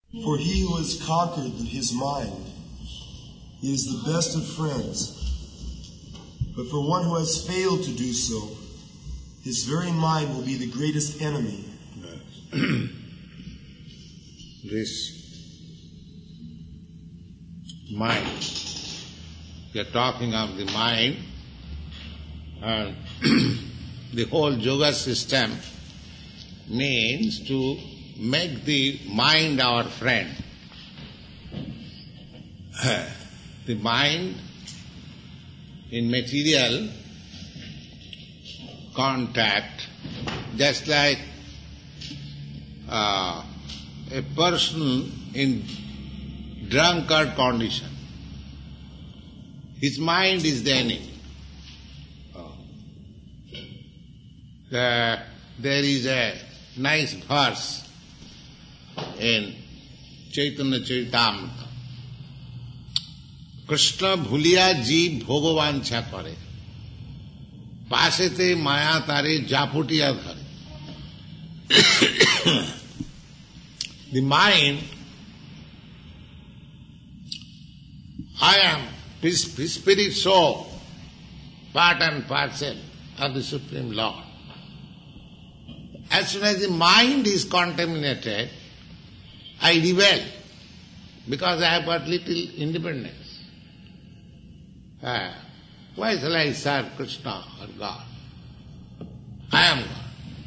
For he who has conquered his mind is the best of friends. But for one who has failed to do so, his very mind will be the greatest enemy. This mind, we are talking of the mind, and the whole yoga system means to make the mind our friend. The mind in material contact, just like a person in drunkard condition, his mind is the enemy. There is a nice verse in Chaitanya Charitamrita. Krishna bhuliya jeev bhogovancha kare, pasete maya tare japutiya dhare. The mind, I am spirit soul, part and parcel of the Supreme Lord. As soon as the mind is contaminated, I rebel, because I have got little independence. Why shall I serve Krishna or God? I am God.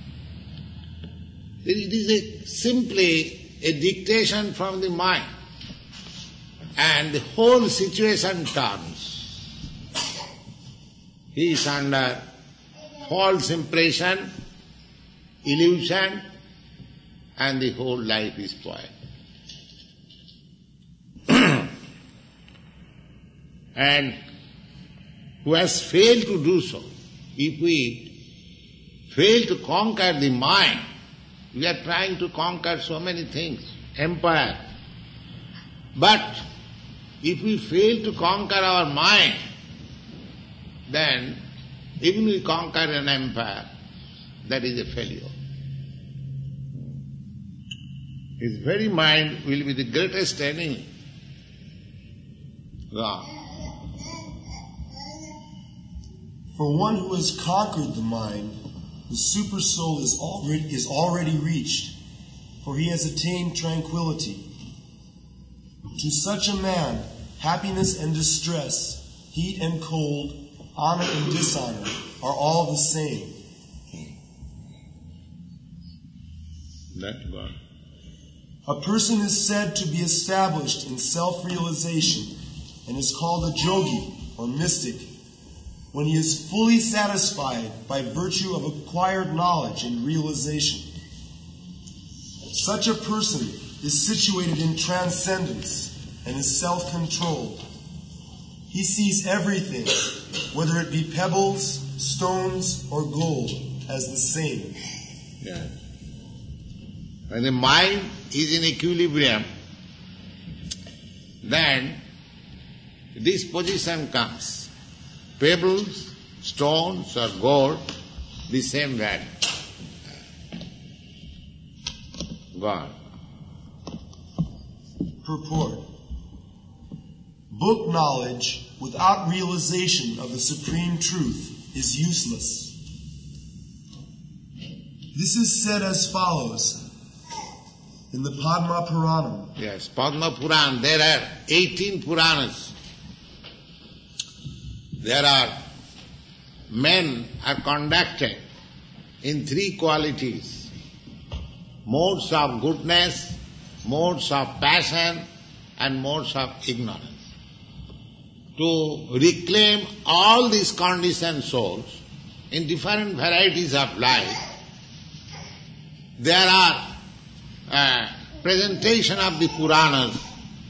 It is simply a dictation from the mind, and the whole situation turns. He is under false impression, illusion, and the whole life is spoiled. And who has failed to do so, if we fail to conquer the mind, we are trying to conquer so many things, empire. But if we fail to conquer our mind, then even we conquer an empire, that is a failure. His very mind will be the greatest enemy. God. For one who has conquered the mind, the super soul is already reached, for he has attained tranquility. To such a man, happiness and distress, heat and cold, honor and dishonor are all the same. That's God. A person is said to be established in self-realization and is called a yogi or mystic when he is fully satisfied by virtue of acquired knowledge and realization. Such a person is situated in transcendence and is self-controlled. He sees everything, whether it be pebbles, stones, or gold, as the same. Yeah. When the mind is in equilibrium, then this position comes. Pebbles, stones or gold, the same value. God. Purport. Book knowledge without realization of the supreme truth is useless. This is said as follows in the Padma Purana. Yes, Padma Purana. There are 18 Puranas. There are men are conducted in three qualities: modes of goodness, modes of passion, and modes of ignorance. To reclaim all these conditioned souls in different varieties of life, there are presentation of the Puranas.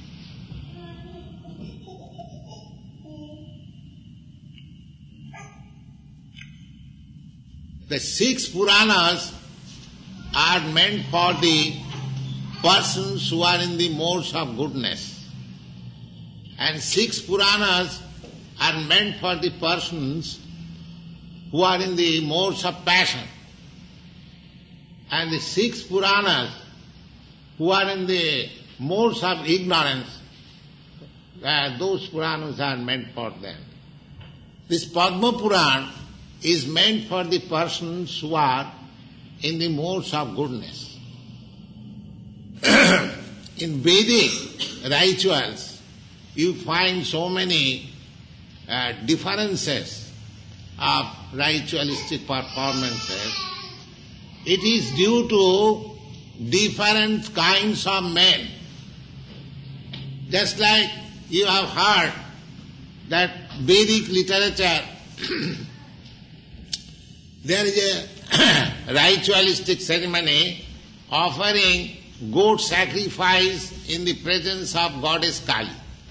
The 6 Puranas are meant for the persons who are in the modes of goodness, and 6 Puranas are meant for the persons who are in the modes of passion, and the 6 Puranas who are in the modes of ignorance, those Puranas are meant for them. This Padma Purana is meant for the persons who are in the modes of goodness. In Vedic rituals, you find so many differences of ritualistic performances. It is due to different kinds of men. Just like you have heard that Vedic literature, there is a ritualistic ceremony offering goat sacrifice in the presence of goddess Kali.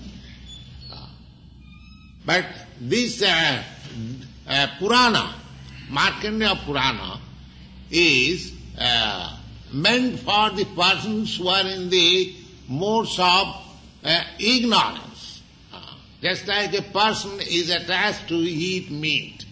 But this Purana, Markandeya Purana, is meant for the persons who are in the modes of ignorance. Just like a person is attached to eat meat.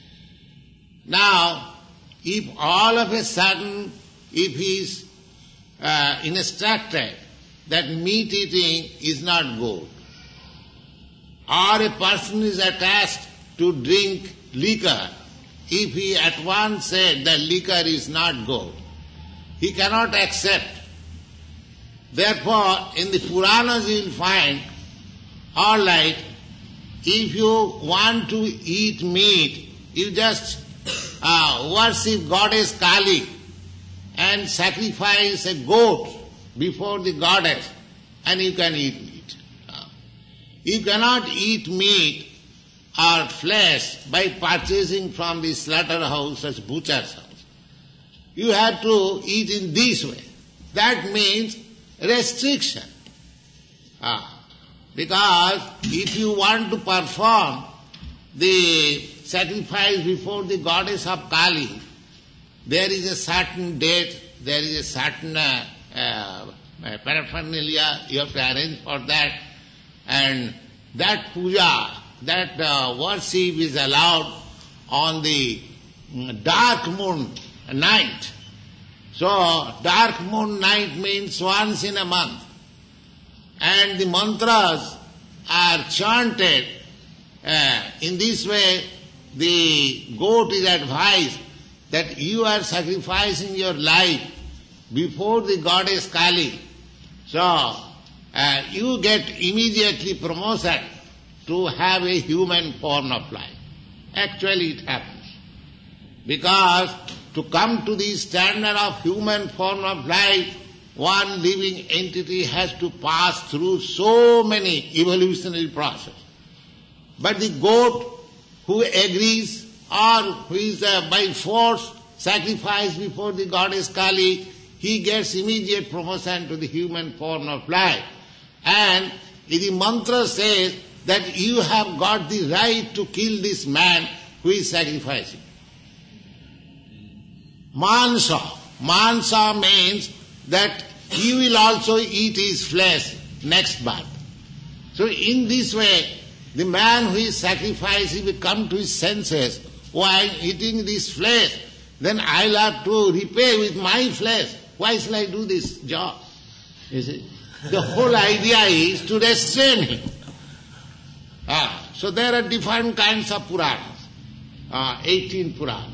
Now, if all of a sudden, if he is instructed that meat eating is not good, or a person is attached to drink liquor, if he at once said that liquor is not good, he cannot accept. Therefore, in the Puranas you will find, all right, if you want to eat meat, you just worship goddess Kali and sacrifice a goat before the goddess and you can eat meat. You cannot eat meat or flesh by purchasing from the slaughterhouse as butcher's house. You have to eat in this way. That means restriction. Because if you want to perform the sacrifice before the goddess of Kali, there is a certain date, there is a certain paraphernalia you have to arrange for that, and that puja, that worship is allowed on the dark moon night. So, dark moon night means once in a month. And the mantras are chanted. In this way, the goat is advised that you are sacrificing your life before the goddess Kali. So, you get immediately promotion to have a human form of life. Actually it happens. Because to come to the standard of human form of life, one living entity has to pass through so many evolutionary processes. But the goat who agrees or who is by force sacrificed before the goddess Kali, he gets immediate promotion to the human form of life. And the mantra says that you have got the right to kill this man who is sacrificing. Mansa. Mansa means that he will also eat his flesh next birth. So in this way, the man who is sacrificing will come to his senses. While eating this flesh, then I'll have to repay with my flesh. Why shall I do this job? You see? The whole idea is to restrain him. So there are different kinds of Puranas. 18 Puranas.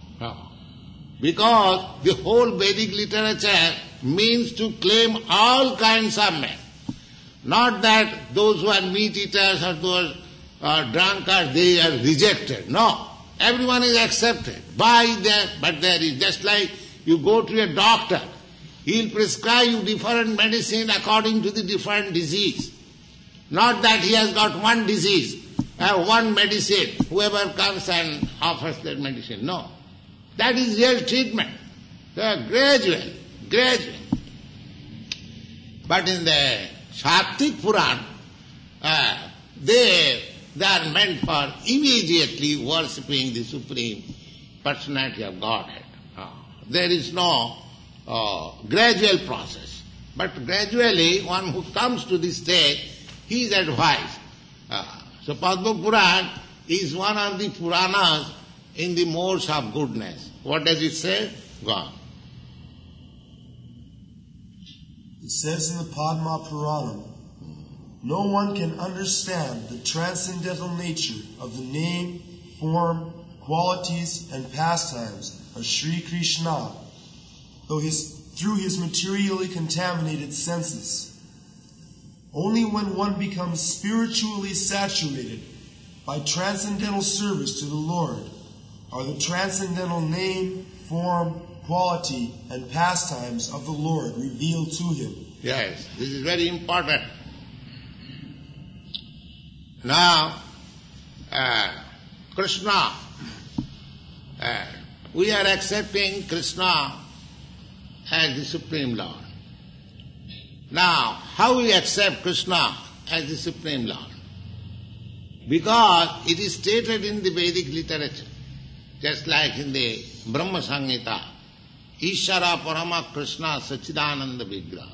Because the whole Vedic literature means to claim all kinds of men. Not that those who are meat eaters or those drunkards, they are rejected. No. Everyone is accepted. But there is, just like you go to a doctor, he will prescribe you different medicine according to the different disease. Not that he has got one disease, one medicine, whoever comes and offers that medicine. No. That is real treatment. Gradual. But in the Sattvic Purana, they are meant for immediately worshipping the Supreme Personality of Godhead. There is no gradual process. But gradually, one who comes to this stage, he is advised. So Padma Purana is one of the Puranas in the modes of goodness. What does it say? Go on. The It says in the Padma Puranam, no one can understand the transcendental nature of the name, form, qualities, and pastimes of Sri Krishna through his materially contaminated senses. Only when one becomes spiritually saturated by transcendental service to the Lord are the transcendental name, form, quality, and pastimes of the Lord revealed to him. Yes, this is very important. Now, Krishna, we are accepting Krishna as the Supreme Lord. Now, how we accept Krishna as the Supreme Lord? Because it is stated in the Vedic literature, just like in the Brahma Samhita, Ishara Parama Krishna Sachidananda Vigraha.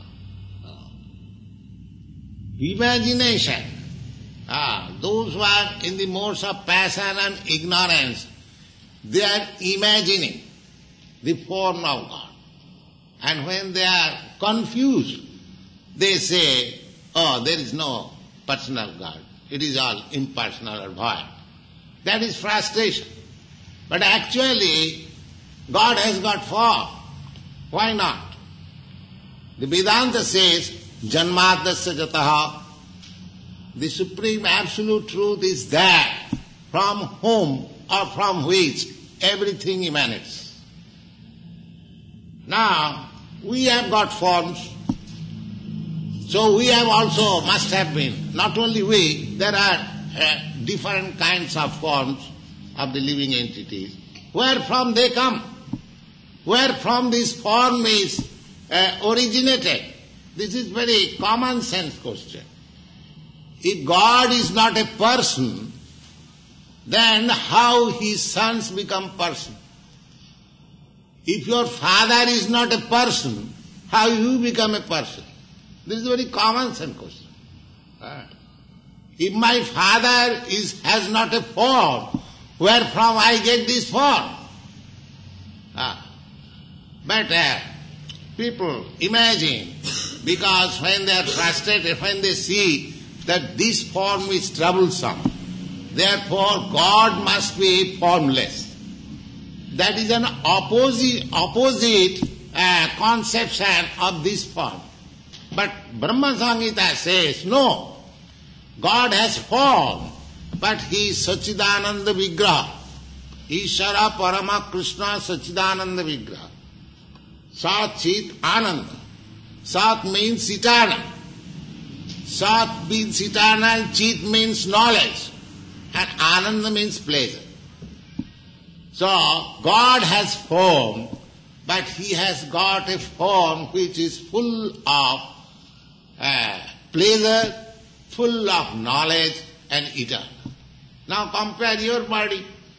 Imagination. Those who are in the modes of passion and ignorance, they are imagining the form of God. And when they are confused, they say, oh, there is no personal God. It is all impersonal or void. That is frustration. But actually, God has got form. Why not? The Vedanta says, Janmadasya jataha. The supreme absolute truth is that from whom or from which everything emanates. Now, we have got forms, so we have also must have been, not only we, there are different kinds of forms of the living entities. Where from they come? Where from this form is originated? This is very common sense question. If God is not a person, then how his sons become person? If your father is not a person, how you become a person? This is a very common sense question. If my father has not a form, where from I get this form? But people imagine, because when they are frustrated, when they see that this form is troublesome, therefore God must be formless. That is an opposite conception of this form. But Brahma Samhita says, no, God has form, but he is Sachidananda Vigraha. Ishara Parama Krishna Sachidananda Vigraha. Sat Chit Ananda. Sat means eternal. Sat means eternal, Chit means knowledge, and Ananda means pleasure. So, God has form, but he has got a form which is full of pleasure, full of knowledge and eternal. Now compare your body.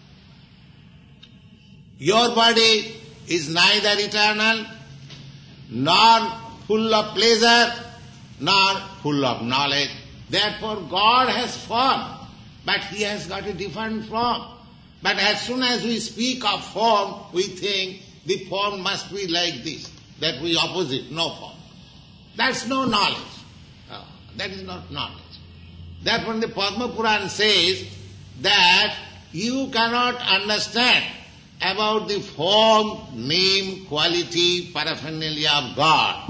Your body is neither eternal, nor full of pleasure, nor full of knowledge. Therefore God has form, but he has got a different form. But as soon as we speak of form, we think the form must be like this, that we opposite, no form. That's no knowledge. That is not knowledge. Therefore the Padma Purana says that you cannot understand about the form, name, quality, paraphernalia of God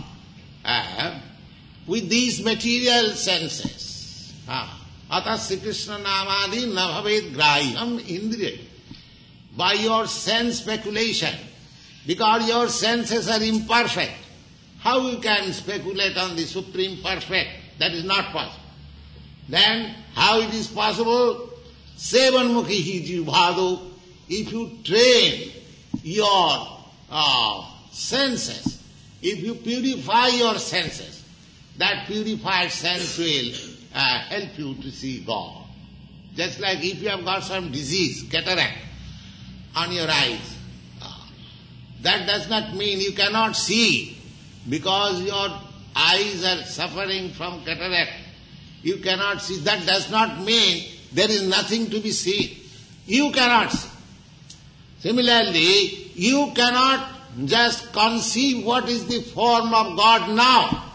with these material senses. Atasya Krishna namadi na bhavet grahyam indriya. By your sense speculation, because your senses are imperfect, how you can speculate on the Supreme Perfect? That is not possible. Then how it is possible? Sevanmukhi hi jivbhado. If you train your senses, if you purify your senses, that purified sense will help you to see God. Just like if you have got some disease, cataract, on your eyes, that does not mean you cannot see, because your eyes are suffering from cataract. You cannot see. That does not mean there is nothing to be seen. You cannot see. Similarly, you cannot just conceive what is the form of God now.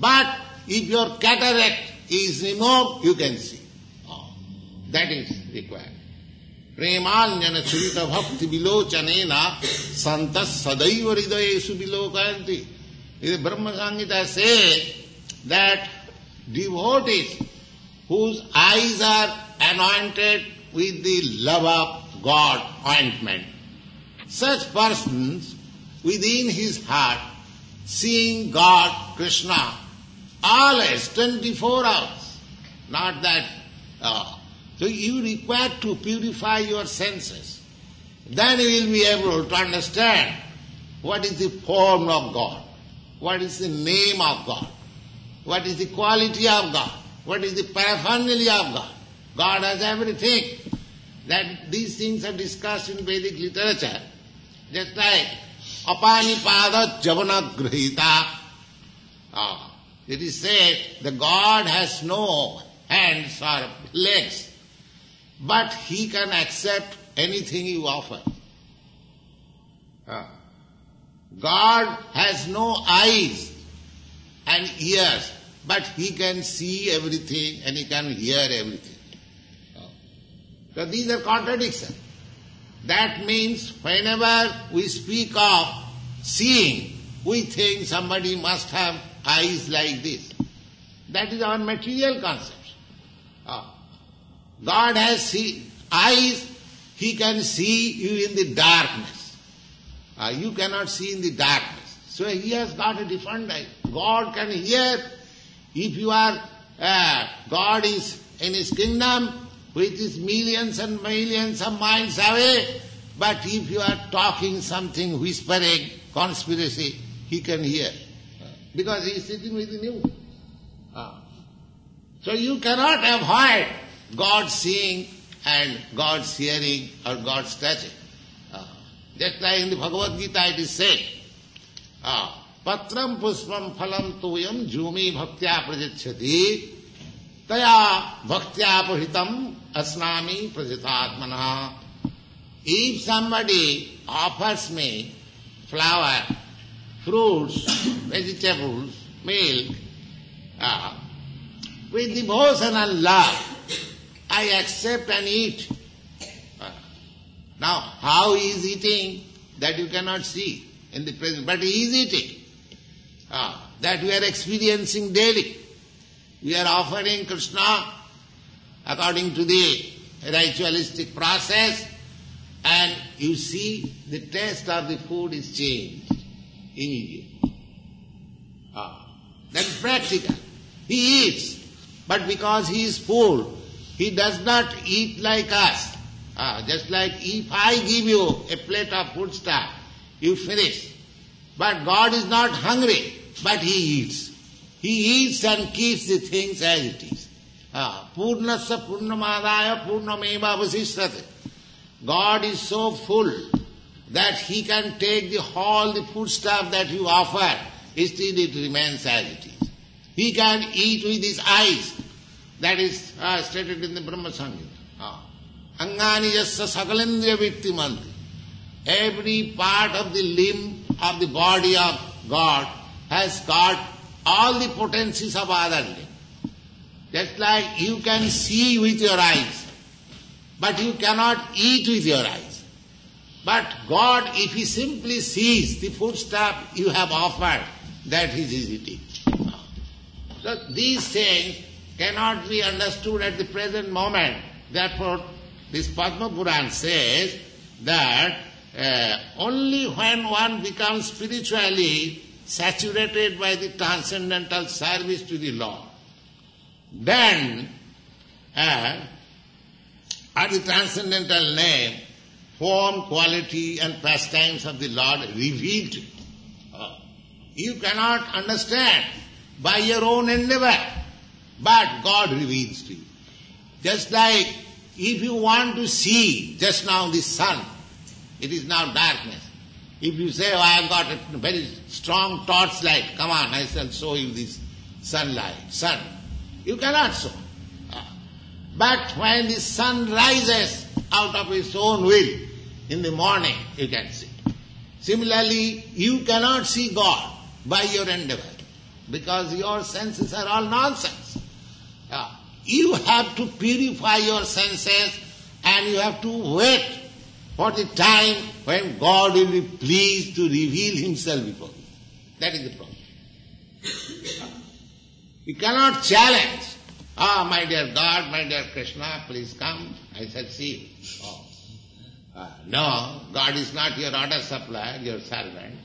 But if your cataract is removed, you can see. That is required. Premalnyana surita bhakti vilochanena santas sadaiva hridayesu vilokayanti. The Brahma Samhita says that devotees whose eyes are anointed with the love of God ointment, such persons within his heart seeing God, Krishna, always 24 hours. Not that. So you require to purify your senses. Then you will be able to understand what is the form of God, what is the name of God, what is the quality of God, what is the paraphernalia of God. God has everything. That these things are discussed in Vedic literature. Just like apanipada javanagrahita. It is said the God has no hands or legs, but he can accept anything you offer. God has no eyes and ears, but he can see everything and he can hear everything. So these are contradictions. That means whenever we speak of seeing, we think somebody must have eyes like this. That is our material concept. God has eyes, he can see you in the darkness. You cannot see in the darkness. So he has got a different eye. God can hear. If you are, God is in his kingdom, which is millions and millions of miles away, but if you are talking something, whispering, conspiracy, he can hear. Because he is sitting within you. So you cannot avoid God seeing and God's hearing or God's touching. Just like in the Bhagavad Gita it is said, Patram puspam phalam tuyam jumi bhaktya prajachyati taya bhaktya pahitam asnami prajatatmana. If somebody offers me flower, fruits, vegetables, milk, with devotional love, I accept and eat. Now, how he is eating, that you cannot see in the present, but he is eating. That we are experiencing daily. We are offering Krishna according to the ritualistic process, and you see the taste of the food is changed immediately. That is practical. He eats, but because he is full, he does not eat like us. Just like if I give you a plate of food stuff, you finish. But God is not hungry, but he eats. He eats and keeps the things as it is. Purnasya purnamadaya purnameva vasishrate. God is so full that he can take all the food stuff that you offer, still it remains as it is. He can eat with his eyes. That is stated in the Brahma Samhita. Angani yasya sakalendriya vittimanti. Every part of the limb of the body of God has got all the potencies of other limb. Just like you can see with your eyes, but you cannot eat with your eyes. But God, if he simply sees the foodstuff you have offered, that he is eating. So these things cannot be understood at the present moment. Therefore, this Padma Puran says that only when one becomes spiritually saturated by the transcendental service to the Lord, then are the transcendental name, form, quality and pastimes of the Lord revealed to you. You cannot understand by your own endeavor, but God reveals to you. Just like if you want to see just now the sun, it is now darkness. If you say, I have got a very strong torchlight, come on, I shall show you this sun. You cannot show. But when the sun rises out of its own will in the morning, you can see. Similarly, you cannot see God by your endeavor. because your senses are all nonsense. You have to purify your senses and you have to wait for the time when God will be pleased to reveal Himself before you. That is the problem. You cannot challenge. My dear God, my dear Krishna, please come. I shall see you. No, God is not your order supplier, your servant.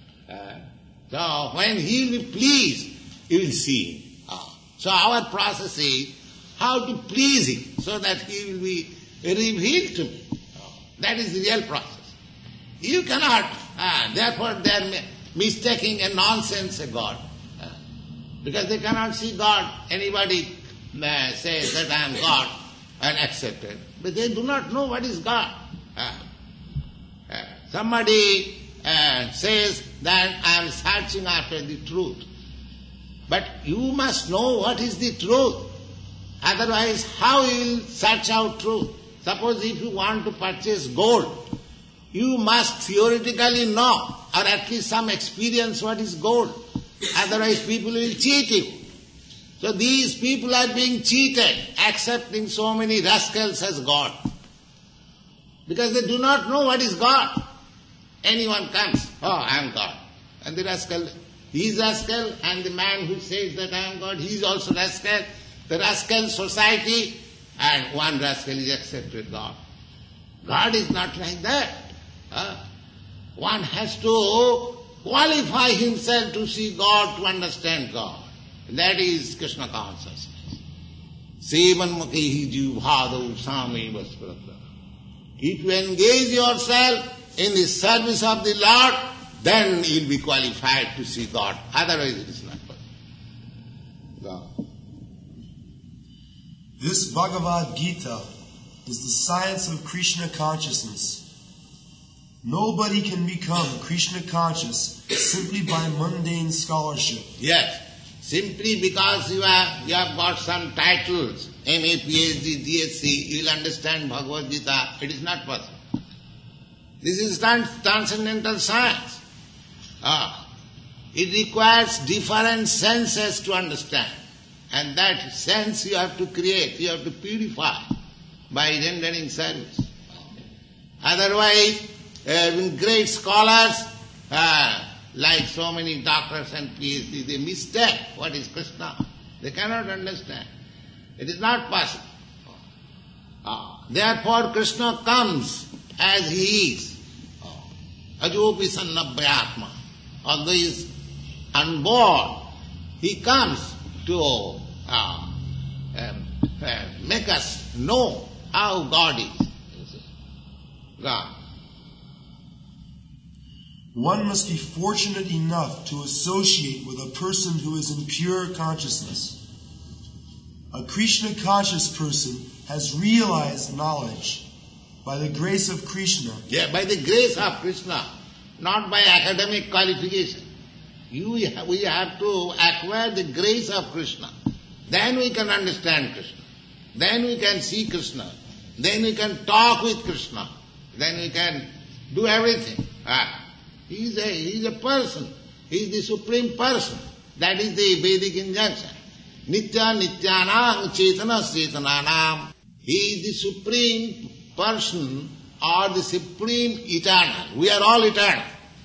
So when He will be pleased, you will see Him. So our process is how to please Him so that He will be revealed to me. That is the real process. You cannot, therefore they are mistaking a nonsense a God. Because they cannot see God. Anybody says that I am God and accept it. But they do not know what is God. Somebody says that I am searching after the truth. But you must know what is the truth. Otherwise, how you will search out truth? Suppose if you want to purchase gold, you must theoretically know, or at least some experience what is gold. Otherwise people will cheat you. So these people are being cheated, accepting so many rascals as God. Because they do not know what is God. Anyone comes, I am God. And the rascal, he is rascal, and the man who says that I am God, he is also rascal. The rascal society, and one rascal is accepted God. God is not like that. One has to qualify himself to see God, to understand God. That is Krishna consciousness. Sevanmukhi jivhadau same vasprata. If you engage yourself in the service of the Lord, then you will be qualified to see God. Otherwise it is not possible. God. This Bhagavad Gita is the science of Krishna consciousness. Nobody can become Krishna conscious simply by mundane scholarship. Yes, simply because you have got some titles, MA, PhD, DSc, you will understand Bhagavad Gita. It is not possible. This is transcendental science. It requires different senses to understand. And that sense you have to create, you have to purify by rendering service. Otherwise, great scholars, like so many doctors and PhD, they mistake what is Krishna. They cannot understand. It is not possible. Therefore Krishna comes as He is. Ajopi sannabhyatma. Although He is unborn, He comes to make us know how God is. God. One must be fortunate enough to associate with a person who is in pure consciousness. A Krishna conscious person has realized knowledge by the grace of Krishna. Yeah, by the grace of Krishna, not by academic qualification. We have to acquire the grace of Krishna. Then we can understand Krishna. Then we can see Krishna. Then we can talk with Krishna. Then we can do everything. He is a person. He is the supreme person. That is the Vedic injunction. Nitya nityanam chetana chetananam. He is the supreme person or the supreme eternal. We are all eternal.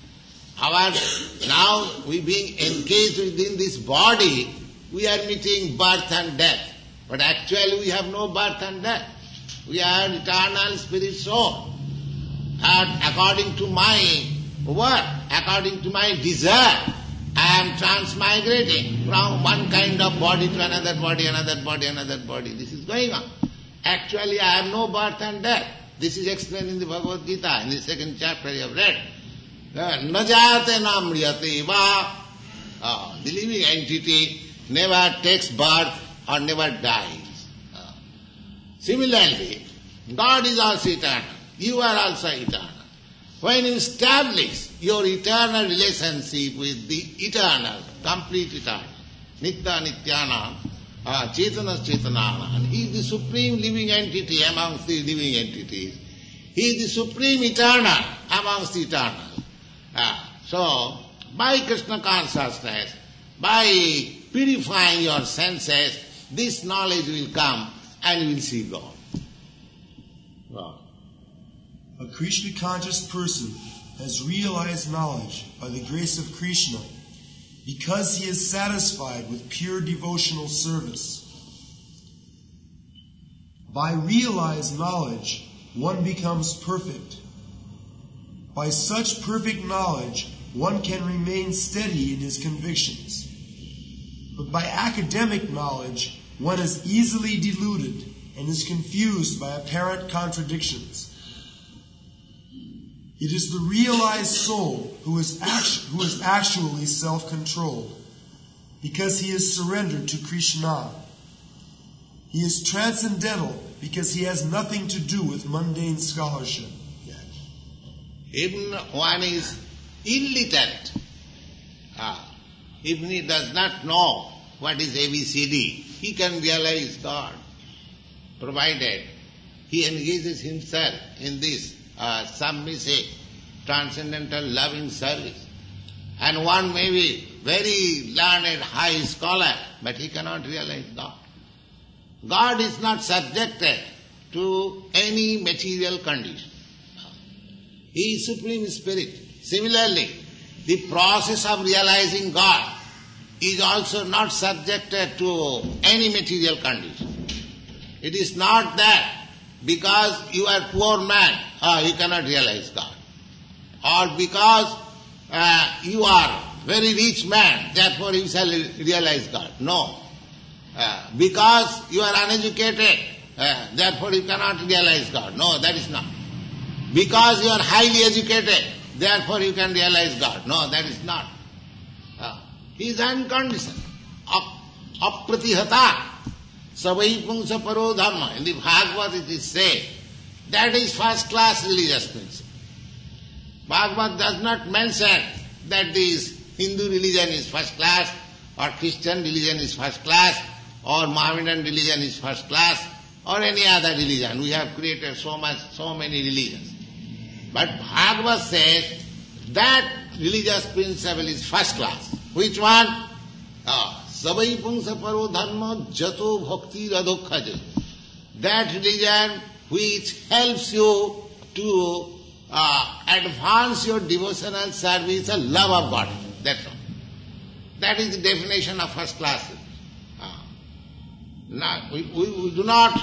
Now we being engaged within this body, we are meeting birth and death. But actually we have no birth and death. We are eternal spirit soul. And according to my work, according to my desire, I am transmigrating from one kind of body to another body, another body, another body. This is going on. Actually I have no birth and death. This is explained in the Bhagavad Gita, in the 2nd chapter you have read. Najate namriyate va. The living entity never takes birth or never dies. Similarly, God is also eternal. You are also eternal. When you establish your eternal relationship with the eternal, complete eternal, Nitya Nityanam, Chetana Chetananam, He is the supreme living entity amongst the living entities. He is the supreme eternal amongst the eternal. So, by Krishna consciousness, by purifying your senses, this knowledge will come and you will see God. Wow. A Krishna conscious person has realized knowledge by the grace of Krishna because he is satisfied with pure devotional service. By realized knowledge, one becomes perfect. By such perfect knowledge, one can remain steady in his convictions. But by academic knowledge, one is easily deluded and is confused by apparent contradictions. It is the realized soul who is actually self-controlled, because he is surrendered to Krishna. He is transcendental because he has nothing to do with mundane scholarship. Yes. Even one is illiterate, even he does not know what is ABCD, he can realize God, provided he engages himself in this submissive, transcendental, loving service. And one may be very learned, high scholar, but he cannot realize God. God is not subjected to any material condition. He is Supreme Spirit. Similarly, the process of realizing God is also not subjected to any material condition. It is not that because you are a poor man, you cannot realize God. Or because you are very rich man, therefore you shall realize God. No. Because you are uneducated, therefore you cannot realize God. No, that is not. Because you are highly educated, therefore you can realize God. No, that is not. He is unconditioned. Apratihata. Savai pungsa paro dharma. In the Bhagavad it is said, that is first class religious principle. Bhagavad does not mention that this Hindu religion is first class, or Christian religion is first class, or Mohammedan religion is first class, or any other religion. We have created so many religions. But Bhagavad says that religious principle is first class. Which one? Savai pungsa paro dharma jato bhakti radhokhaje. That religion which helps you to advance your devotional service and love of God. That's all. That is the definition of first class. Now, we do not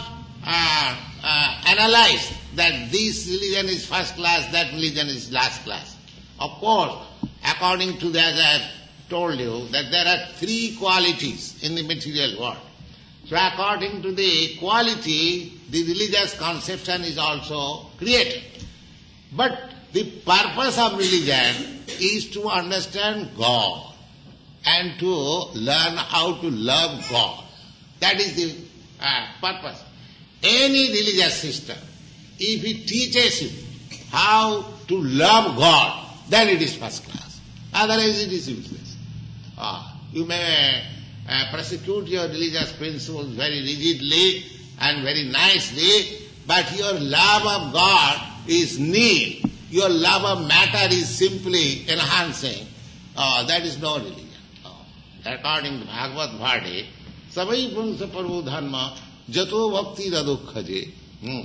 analyze that this religion is first class, that religion is last class. Of course, according to that, as I told you, that there are three qualities in the material world. So according to the quality, the religious conception is also created. But the purpose of religion is to understand God and to learn how to love God. That is the purpose. Any religious system, if it teaches you how to love God, then it is first class. Otherwise it is useless. You may prosecute your religious principles very rigidly and very nicely, but your love of God is nil. Your love of matter is simply enhancing. That is no religion. According to Bhagavad Bhadi, Savai pungsa paro dharma jato bhakti radhokhaje.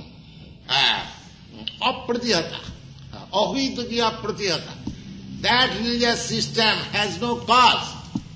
Apratihata. Ahvita ki apratihata. That religious system has no cause.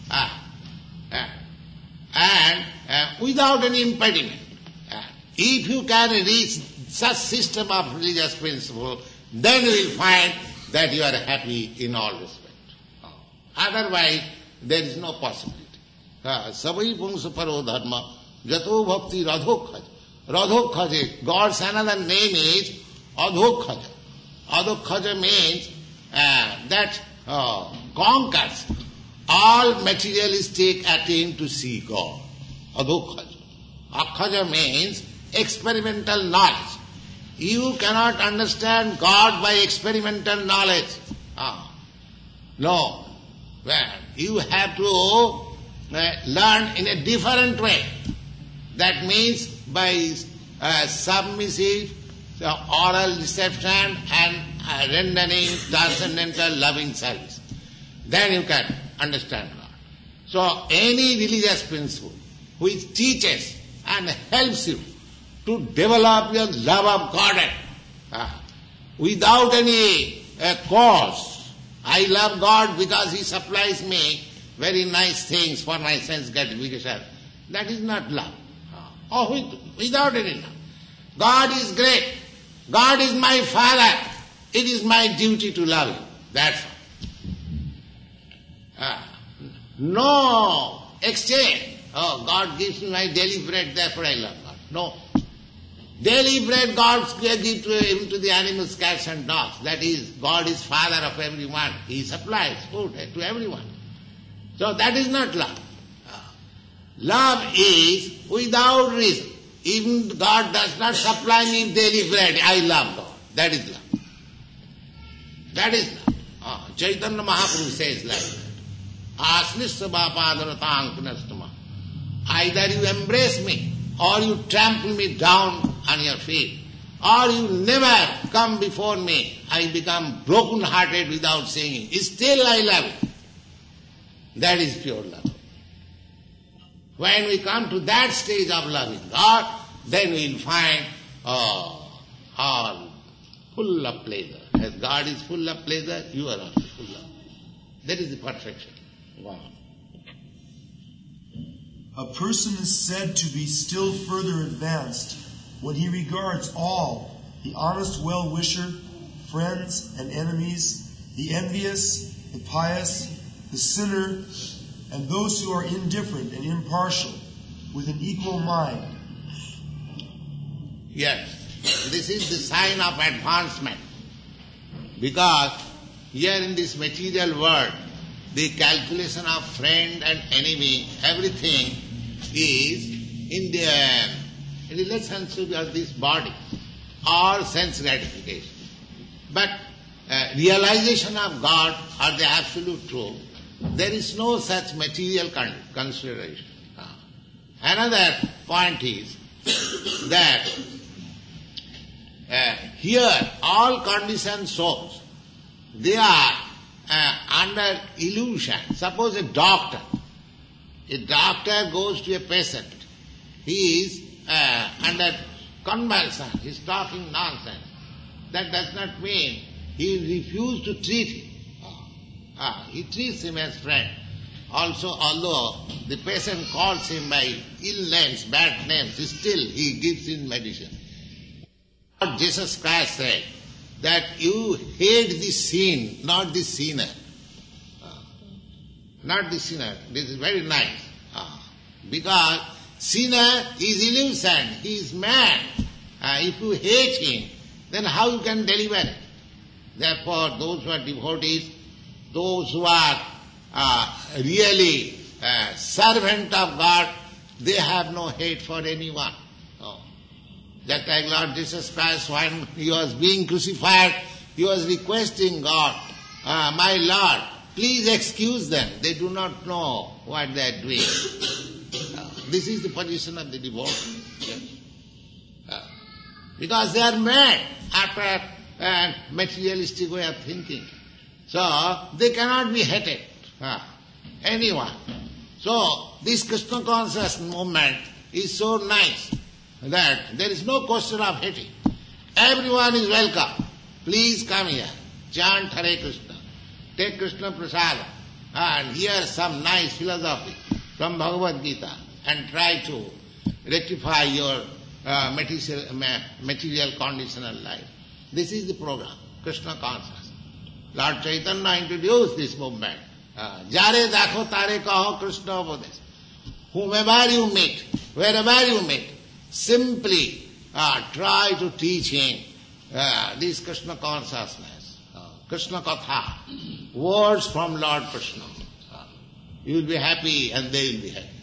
And without any impediment. If you can reach such system of religious principle, then you will find that you are happy in all respect. Otherwise, there is no possibility. Savai pungsa paro dharma jato bhakti radhokhaja. Radhokhaja, God's another name is adhokhaja. Adhokhaja means that conquers all materialistic attempt to see God. Adhokhaja. Akhaja means experimental knowledge. You cannot understand God by experimental knowledge. No. Well, you have to learn in a different way. That means by submissive oral reception and rendering transcendental loving service. Then you can understand God. So any religious principle which teaches and helps you to develop your love of God without any cause. I love God because He supplies me very nice things for my sense gratification. That is not love. Or without any love. God is great. God is my Father. It is my duty to love Him. That's all. No exchange. Oh, God gives me my daily bread, therefore I love God. No. Daily bread God gives to the animals, cats and dogs. That is, God is Father of everyone. He supplies food to everyone. So that is not love. Love is without reason. Even God does not supply me daily bread, I love God. That is love. That is love. Chaitanya Mahaprabhu says like that. Asnishya bapadarataang punastama. Either you embrace me, or you trample me down on your feet, or you never come before me. I become broken-hearted without singing. Still I love you. That is pure love. When we come to that stage of loving God, then we will find all full of pleasure. As God is full of pleasure, you are also full of. That is the perfection. Wow. A person is said to be still further advanced when he regards all, the honest well-wisher, friends and enemies, the envious, the pious, the sinner, and those who are indifferent and impartial, with an equal mind. Yes, this is the sign of advancement. Because here in this material world, the calculation of friend and enemy, everything is in the relationship of this body or sense gratification. But realization of God or the absolute truth, there is no such material consideration. Another point is that here all conditioned souls, they are under illusion. Suppose a doctor goes to a patient. He is under convulsion. He is talking nonsense. That does not mean he refused to treat him. He treats him as friend. Also, although the patient calls him by ill names, bad names, still he gives him medicine. Jesus Christ said that you hate the sin, not the sinner. Not the sinner. This is very nice. Because sinner is illusion. He is mad. If you hate him, then how you can deliver it? Therefore, those who are devotees, those who are really servant of God, they have no hate for anyone. Just like Lord Jesus Christ, when He was being crucified, He was requesting God, my Lord, please excuse them. They do not know what they are doing. This is the position of the devotee. Yes. Because they are mad after a materialistic way of thinking. So, they cannot be hated. Anyone. So, this Krishna conscious movement is so nice that there is no question of hating. Everyone is welcome. Please come here. Chant Hare Krishna. Take Krishna Prasada and hear some nice philosophy from Bhagavad Gita and try to rectify your material conditional life. This is the program, Krishna consciousness. Lord Chaitanya introduced this movement. Jare dakho tare kaho Krishna upadesh. Whomever you meet, wherever you meet, simply try to teach him this Krishna consciousness, Krishna Katha, words from Lord Krishna. You will be happy and they will be happy.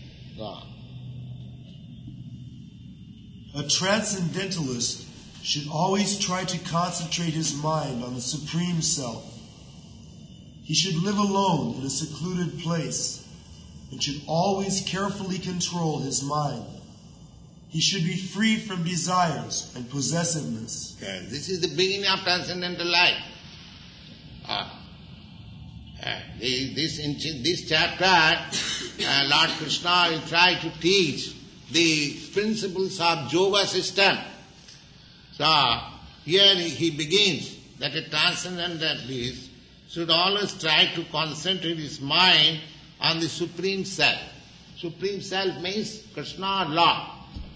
A transcendentalist should always try to concentrate his mind on the Supreme Self. He should live alone in a secluded place and should always carefully control his mind. He should be free from desires and possessiveness. This is the beginning of transcendental life. This chapter, Lord Krishna will try to teach the principles of yoga system. So, here he begins that a transcendentalist should always try to concentrate his mind on the Supreme Self. Supreme Self means Krishna or Lord.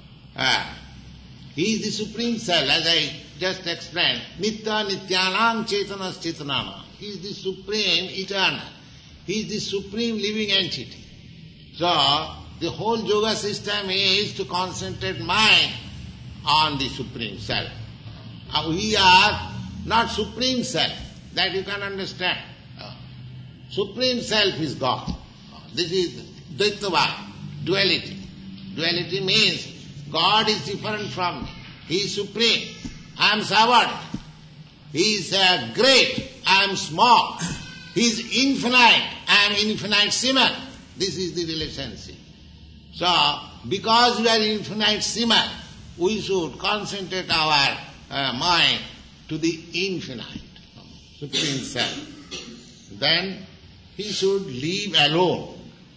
He is the Supreme Self, as I just explained. Nitya Nityanam Chetanas Chetanama. He is the Supreme Eternal. He is the Supreme Living Entity. So, the whole yoga system is to concentrate mind on the Supreme Self. We are not Supreme Self. That you can understand. Supreme Self is God. This is Dvaitava, duality. Duality means God is different from me. He is supreme. I am subordinate. He is great. I am small. He is infinite. I am infinitesimal. This is the relationship. So, because we are infinitesimal, we should concentrate our mind to the infinite, Supreme Self. Then he should live alone.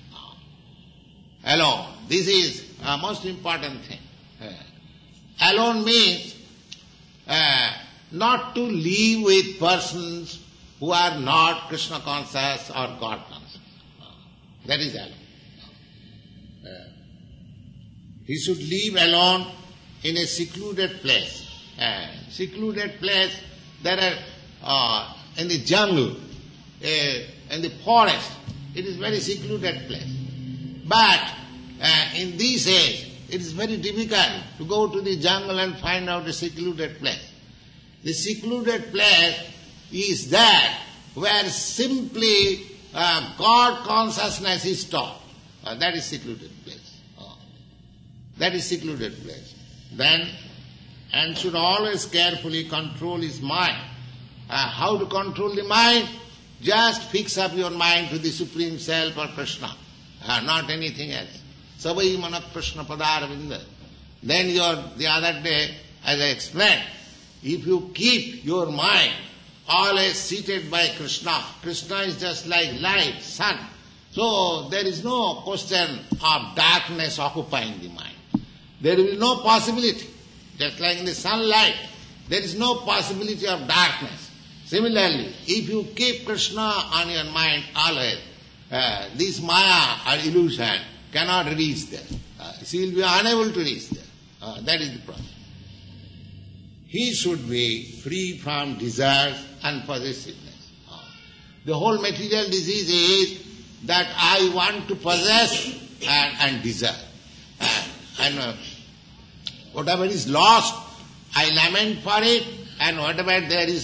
Alone. This is a most important thing. Alone means not to live with persons who are not Krishna conscious or God conscious. That is alone. He should live alone in a secluded place. Secluded place, there are in the jungle, in the forest, it is very secluded place. But in this age, it is very difficult to go to the jungle and find out a secluded place. The secluded place is that where simply God consciousness is taught. That is secluded place. That is secluded place. Then, and should always carefully control his mind. How to control the mind? Just fix up your mind to the Supreme Self or Krishna, not anything else. Savai manak Krishna padaravinda. Then the other day, as I explained, if you keep your mind always seated by Krishna, Krishna is just like light, sun. So there is no question of darkness occupying the mind. There will be no possibility. Just like in the sunlight, there is no possibility of darkness. Similarly, if you keep Krishna on your mind always, this Maya or illusion cannot reach there. She will be unable to reach there. That is the problem. He should be free from desires and possessiveness. The whole material disease is that I want to possess and desire. And whatever is lost, I lament for it, and whatever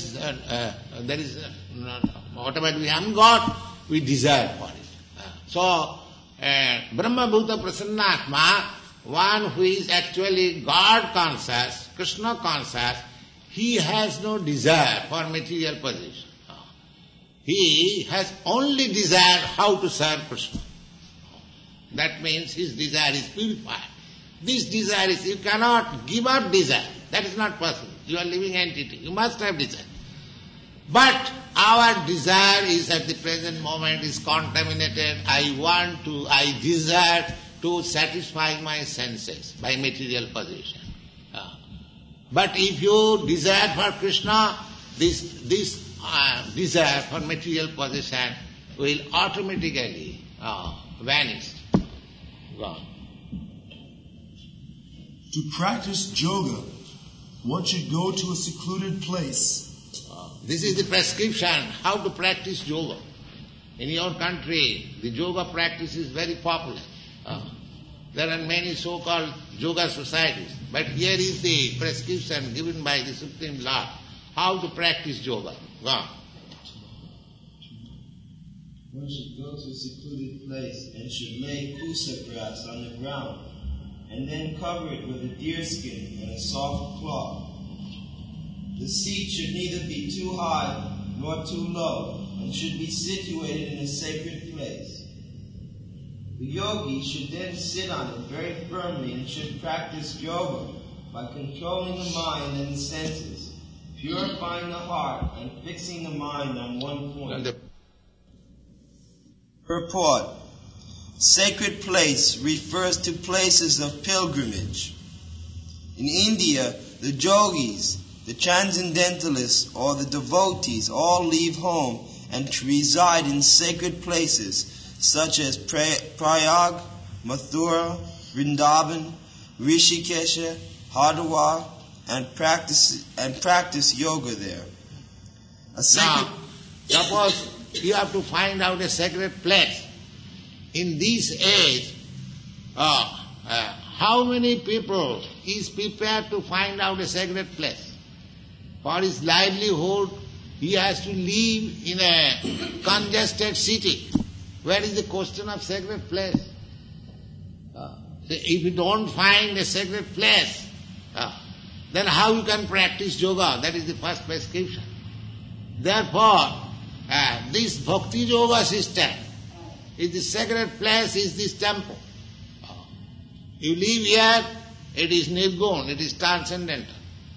whatever we haven't got, we desire for it. So, Brahma Bhuta Prasannatma, one who is actually God conscious, Krishna conscious, he has no desire for material possession. He has only desire how to serve Krishna. That means his desire is purified. This desire is, you cannot give up desire. That is not possible. You are living entity. You must have desire. But our desire is at the present moment is contaminated. I desire to satisfy my senses by material possession. But if you desire for Krishna, this desire for material possession will automatically vanish. Gone. To practice yoga, one should go to a secluded place. This is the prescription, how to practice yoga. In your country, the yoga practice is very popular. There are many so-called yoga societies. But here is the prescription given by the Supreme Lord, how to practice yoga. Go on. One should go to a secluded place and should lay kusa grass on the ground, and then cover it with a deerskin and a soft cloth. The seat should neither be too high nor too low, and should be situated in a sacred place. The yogi should then sit on it very firmly and should practice yoga by controlling the mind and the senses, purifying the heart and fixing the mind on one point. Purport. Sacred place refers to places of pilgrimage. In India, the yogis, the transcendentalists, or the devotees all leave home and reside in sacred places such as Prayag, Mathura, Vrindavan, Rishikesha, Hardwar, and practice yoga there. Now, suppose you have to find out a sacred place. In this age, how many people is prepared to find out a sacred place? For his livelihood, he has to live in a congested city. Where is the question of sacred place? If you don't find a sacred place, then how you can practice yoga? That is the first prescription. Therefore, this bhakti yoga system is the sacred place, is this temple. You live here, it is nirgun, it is transcendental.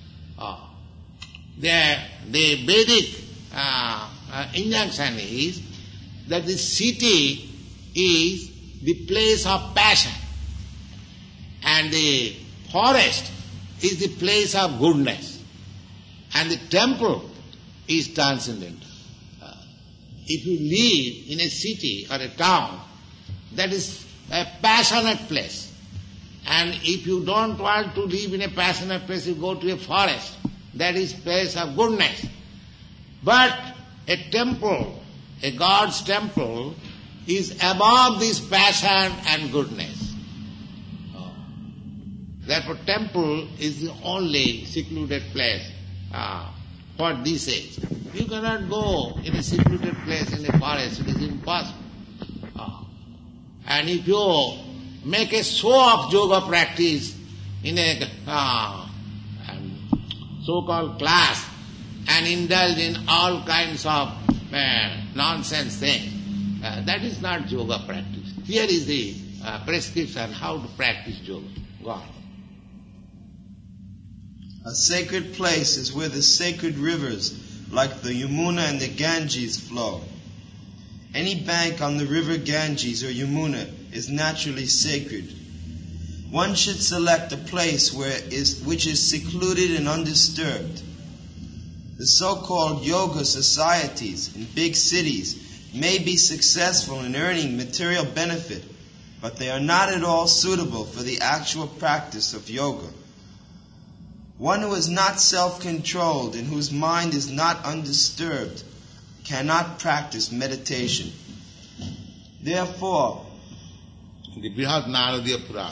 The Vedic injunction is that the city is the place of passion and the forest is the place of goodness and the temple is transcendental. If you live in a city or a town, that is a passionate place. And if you don't want to live in a passionate place, you go to a forest. That is place of goodness. But a temple, a God's temple, is above this passion and goodness. Therefore, temple is the only secluded place for this age. You cannot go in a secluded place in a forest, it is impossible. And if you make a show of yoga practice in a so-called class and indulge in all kinds of nonsense things, that is not yoga practice. Here is the prescription how to practice yoga. Go on. A sacred place is where the sacred rivers like the Yamuna and the Ganges flow. Any bank on the river Ganges or Yamuna is naturally sacred. One should select a place which is secluded and undisturbed. The so-called yoga societies in big cities may be successful in earning material benefit, but they are not at all suitable for the actual practice of yoga. One who is not self-controlled and whose mind is not undisturbed cannot practice meditation. Therefore, the Brihad Naradiya Purana.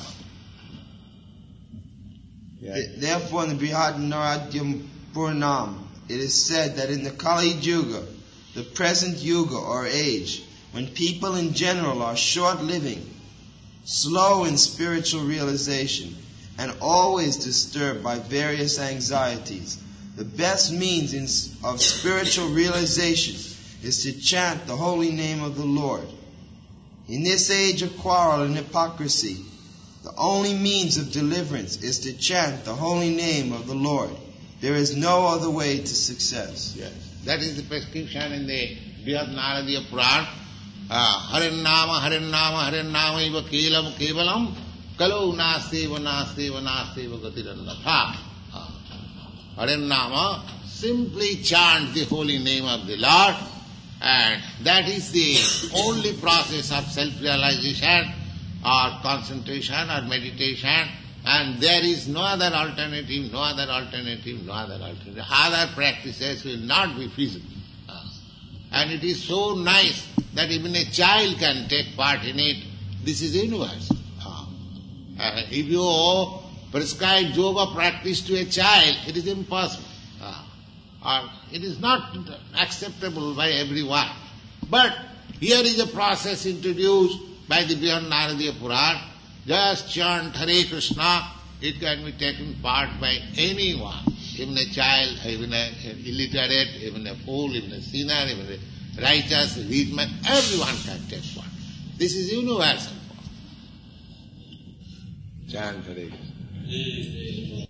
Therefore, in the Brihad Naradiya Puranam, it is said that in the Kali Yuga, the present Yuga or age, when people in general are short-living, slow in spiritual realization, and always disturbed by various anxieties, the best means of spiritual realization is to chant the holy name of the Lord. In this age of quarrel and hypocrisy, the only means of deliverance is to chant the holy name of the Lord. There is no other way to success. Yes. That is the prescription in the Brihad Naradiya Purana. Harennama, Harennama, Harennama iva kelam kevalam kalau nasteva nasteva nasteva gatirannatha. Harennama, simply chant the holy name of the Lord, and that is the only process of self-realization or concentration or meditation, and there is no other alternative, no other alternative, no other alternative. Other practices will not be feasible. And it is so nice that even a child can take part in it. This is universal. If you prescribe yoga practice to a child, it is impossible. Or it is not acceptable by everyone. But here is a process introduced by the Brihad Naradiya Purana. Just chant Hare Krishna, it can be taken part by anyone. Even a child, even an illiterate, even a fool, even a sinner, even a righteous, rich man, everyone can take part. This is universal. Chant Hare Krishna.